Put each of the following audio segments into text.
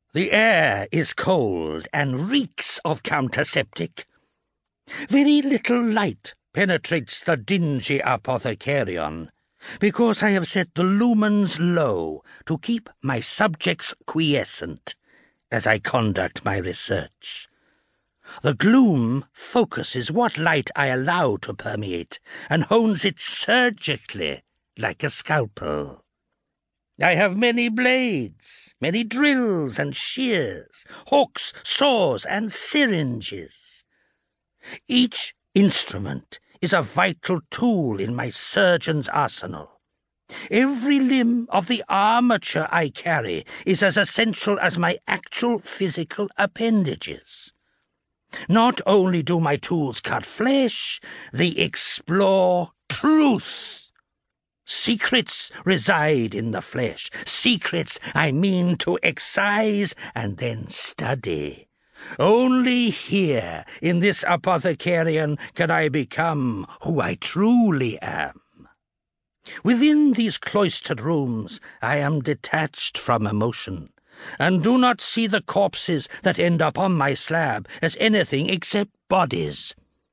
The air is cold and reeks of counterseptic. Very little light penetrates the dingy apothecarion, because I have set the lumens low to keep my subjects quiescent as I conduct my research. The gloom focuses what light I allow to permeate and hones it surgically like a scalpel. I have many blades, many drills and shears, hooks, saws, and syringes. Each instrument is a vital tool in my surgeon's arsenal. Every limb of the armature I carry is as essential as my actual physical appendages. Not only do my tools cut flesh, they explore truth. Secrets reside in the flesh. Secrets I mean to excise and then study. Only here, in this apothecarion, can I become who I truly am. Within these cloistered rooms, I am detached from emotion, and do not see the corpses that end upon my slab as anything except bodies.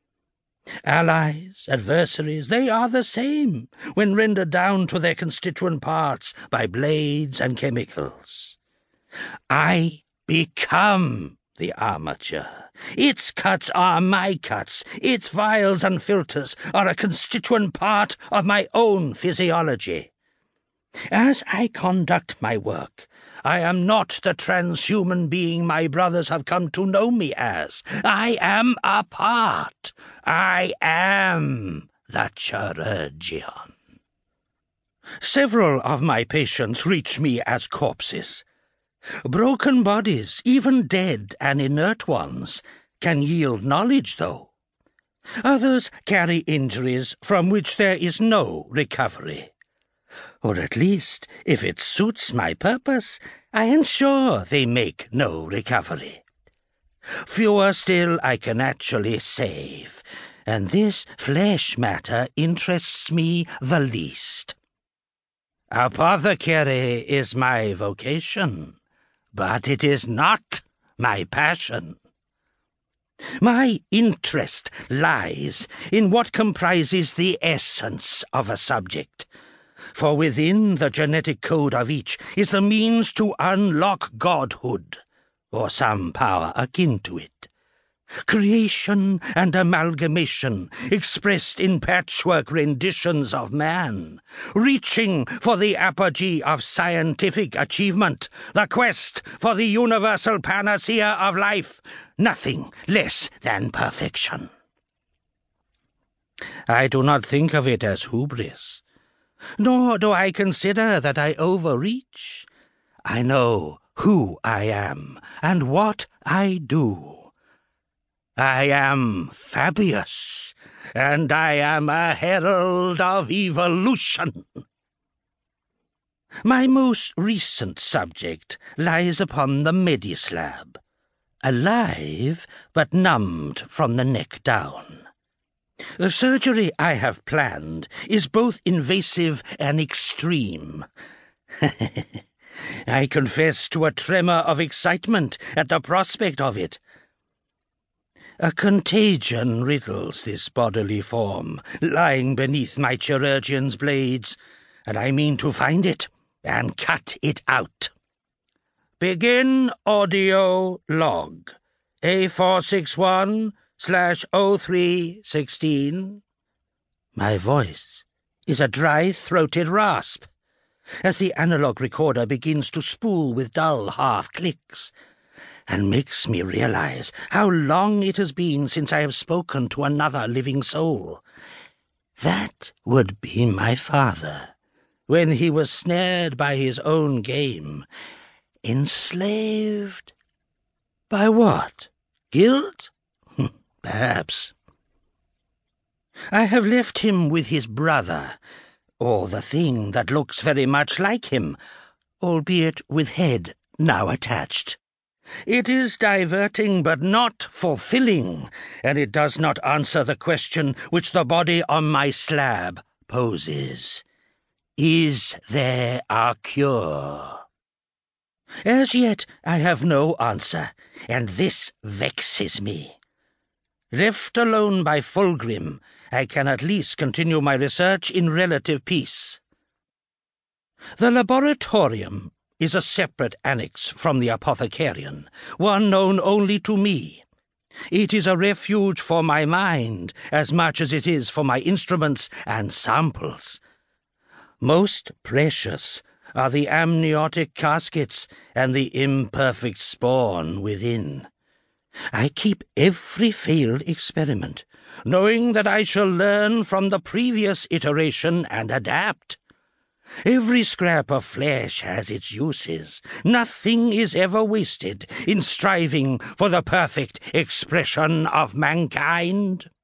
Allies, adversaries, they are the same when rendered down to their constituent parts by blades and chemicals. I become the armature. Its cuts are my cuts. Its vials and filters are a constituent part of my own physiology. As I conduct my work, I am not the transhuman being my brothers have come to know me as. I am a part. I am the chirurgeon. Several of my patients reach me as corpses. Broken bodies, even dead and inert ones, can yield knowledge, though. Others carry injuries from which there is no recovery. Or at least, if it suits my purpose, I ensure they make no recovery. Fewer still I can actually save, and this flesh matter interests me the least. Apothecary is my vocation, but it is not my passion. My interest lies in what comprises the essence of a subject, for within the genetic code of each is the means to unlock godhood, or some power akin to it. Creation and amalgamation expressed in patchwork renditions of man, reaching for the apogee of scientific achievement, the quest for the universal panacea of life, nothing less than perfection. I do not think of it as hubris, nor do I consider that I overreach. I know who I am and what I do. I am Fabius, and I am a herald of evolution. My most recent subject lies upon the Medislab, alive but numbed from the neck down. The surgery I have planned is both invasive and extreme. I confess to a tremor of excitement at the prospect of it. A contagion riddles this bodily form, lying beneath my chirurgeon's blades, and I mean to find it and cut it out. Begin audio log. A461/0316. My voice is a dry-throated rasp, as the analog recorder begins to spool with dull half-clicks, and makes me realize how long it has been since I have spoken to another living soul. That would be my father, when he was snared by his own game. Enslaved? By what? Guilt? Perhaps. I have left him with his brother, or the thing that looks very much like him, albeit with head now attached. It is diverting but not fulfilling, and it does not answer the question which the body on my slab poses. Is there a cure? As yet I have no answer, and this vexes me. Left alone by Fulgrim, I can at least continue my research in relative peace. The laboratorium is a separate annex from the apothecarium, one known only to me. It is a refuge for my mind as much as it is for my instruments and samples. Most precious are the amniotic caskets and the imperfect spawn within. I keep every failed experiment, knowing that I shall learn from the previous iteration and adapt. Every scrap of flesh has its uses. Nothing is ever wasted in striving for the perfect expression of mankind.